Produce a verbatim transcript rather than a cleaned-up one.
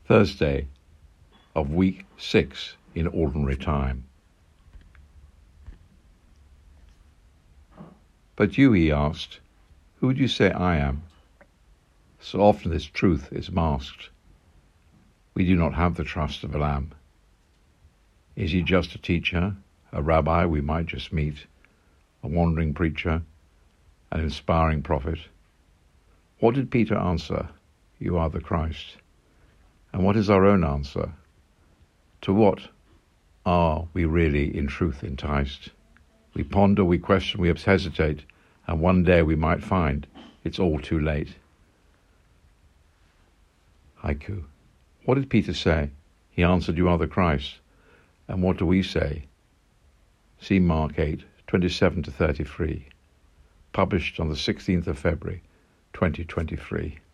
Thursday of week six in ordinary time. But you, he asked, who would you say I am? So often this truth is masked. We do not have the trust of a lamb. Is he just a teacher, a rabbi we might just meet, a wandering preacher, an inspiring prophet? What did Peter answer? You are the Christ. And what is our own answer? To what are we really in truth enticed? We ponder, we question, we hesitate, and one day we might find it's all too late. Haiku. What did Peter say? He answered, you are the Christ. And what do we say? See Mark eight, twenty-seven to thirty-three, published on the sixteenth of February, twenty twenty-three.